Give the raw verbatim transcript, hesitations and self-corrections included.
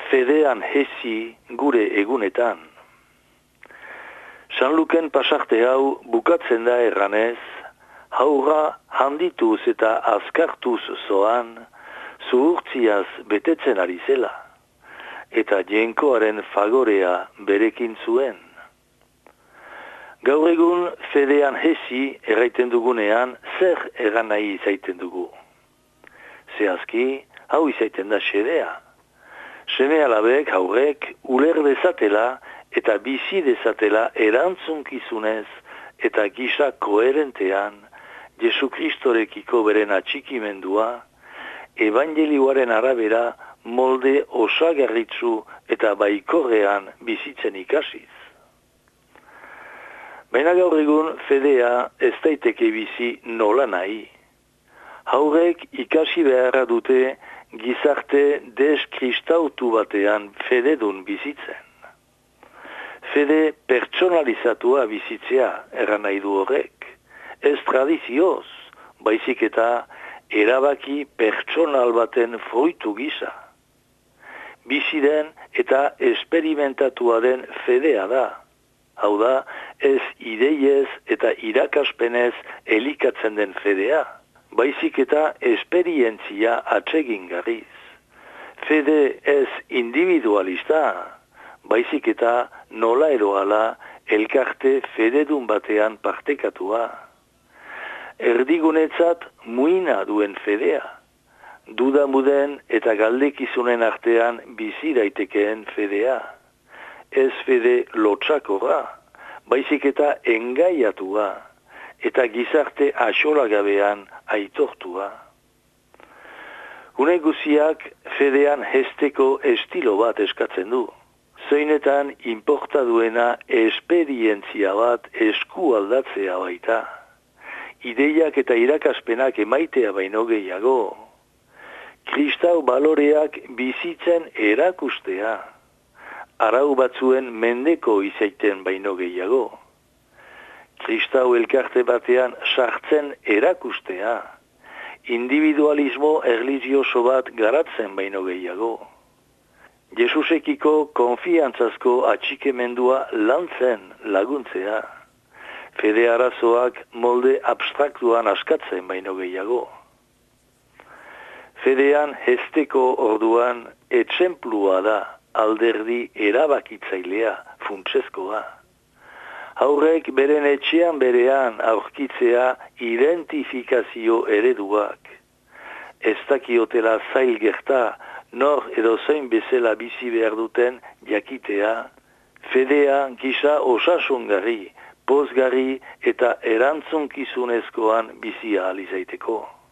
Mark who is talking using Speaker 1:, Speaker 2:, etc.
Speaker 1: fedean hezi gure egunetan. Sanluken pasarte hau bukatzen da erranez, haura handituz eta azkartuz zoan, zuhurtziaz betetzen ari zela, eta jenkoaren fagorea berekin zuen. Gaur egun fedean hezi erraiten dugunean zer erran nahi izaiten dugu. Zehazki, hau izaiten da xedea. Seme alabek haurek uler dezatela eta bizi dezatela erantzunkizunez eta gisa koherentean Jesu Kristorekiko beren atxikimendua, evangelioaren arabera molde osagarritzu eta baikorrean bizitzen ikasiz. Baina gaur egun fedea ez daiteke bizi nola nahi. Haurek ikasi beharra dute gizarte deskristautu batean fededun bizitzen. Fede pertsonalizatua bizitzea erran nahi du horrek. Ez tradizioz, baizik eta erabaki pertsonal baten fruitu gisa. Bizi den eta esperimentatua den fedea da. Hau da, ez ideiez eta irakaspenez elikatzen den fedea, baizik eta esperientzia atsegingarriz. Fede ez individualista, baizik eta nola eroala elkarte fededun batean partekatua. Erdigunetzat muina duen fedea, dudamuden eta galdekizunen artean bizi daitekeen fedea. Ez fede lotxakorra, baizik eta engaiatua, eta gizarte axolagabean aitortua. Une guziak fedean hesteko estilo bat eskatzen du. Zeinetan inporta duena esperientzia bat esku aldatzea baita. Ideiak eta irakaspenak emaitea baino gehiago. Kristau baloreak bizitzen erakustea. Arau batzuen mendeko izaiten baino gehiago. Kristau elkarte batean sartzen erakustea. Individualismo erlijioso bat garatzen baino gehiago. Jesusekiko konfiantzazko atxikemendua lantzen laguntzea. Fede arazoak molde abstraktuan askatzen baino gehiago. Fedean hesteko orduan etxenplua da alderdi erabakitzailea, funtsezkoa. Haurek beren etxean berean aurkitzea identifikazio ereduak. Ez dakiotela zail gerta, nor edo zein bezala bizi behar duten jakitea, fedea gisa osasungarri, pozgarri eta erantzunkizunezkoan bizi ahal izaiteko.